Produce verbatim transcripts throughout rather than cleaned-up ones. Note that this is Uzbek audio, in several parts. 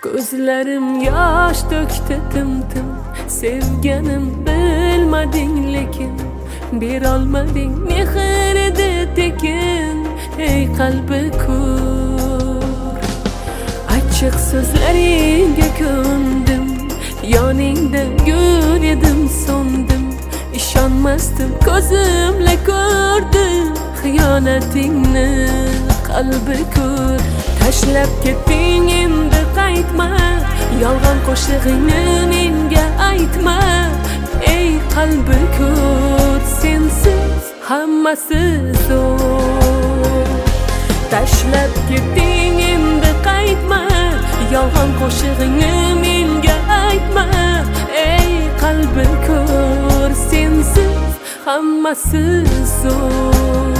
Ko'zlarim yosh to'kdi tim-tim. Sevganim bilmading lekin berolmading mehr edi tekin. Ey qalbi ko'r, achchiq so'zlaringga ko'ndim. Yoningda gul edim, so'ndim. İşanmasdım, ko'zimla ko'rdim xiyonatingni. Qalbi ko'r, tashlab ketding, endi qaytma. Yolg'on qo'shig'ingni menga aytma. Ey qalbi ko'r, sensiz hammasi zo'r. Tashlab ketding, endi qaytma. Yolg'on qo'shig'ingni menga aytma. Ey qalbi ko'r, sensiz hammasi zo'r.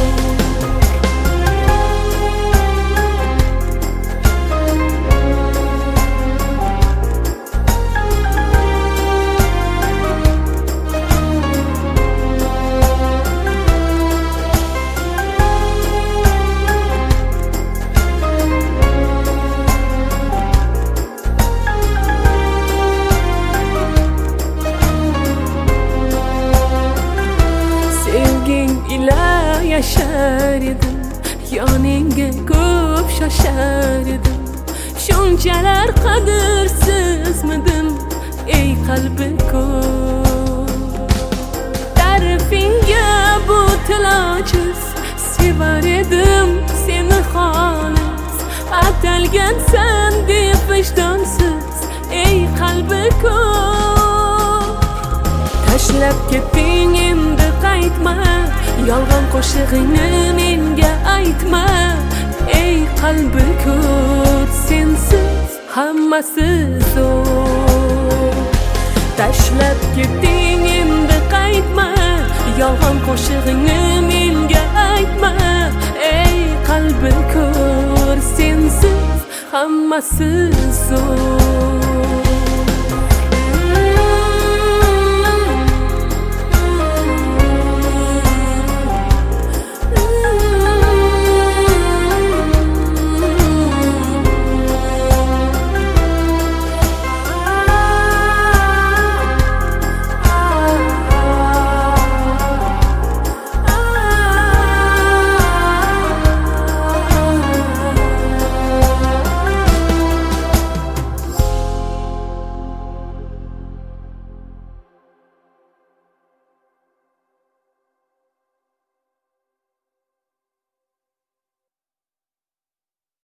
ila yaşar edim, yoningga ko'p shoshar edim. Shunchalar qadrsizmidim, ey qalbi ko'r. Ta'rifingga bu tilochiz sevar edim seni xolis. Atalgansan deb vijdonsiz, ey qalbi ko'r. Tashlab ketding, endi qaytma. Yolg'on qo'shig'ingni menga aytma. Ey qalbi ko'r, sensiz hammasi zo'r. Tashlab ketding, endi qaytma. Yolg'on qo'shig'ingni menga aytma. Ey qalbi ko'r, sensiz hammasi zo'r.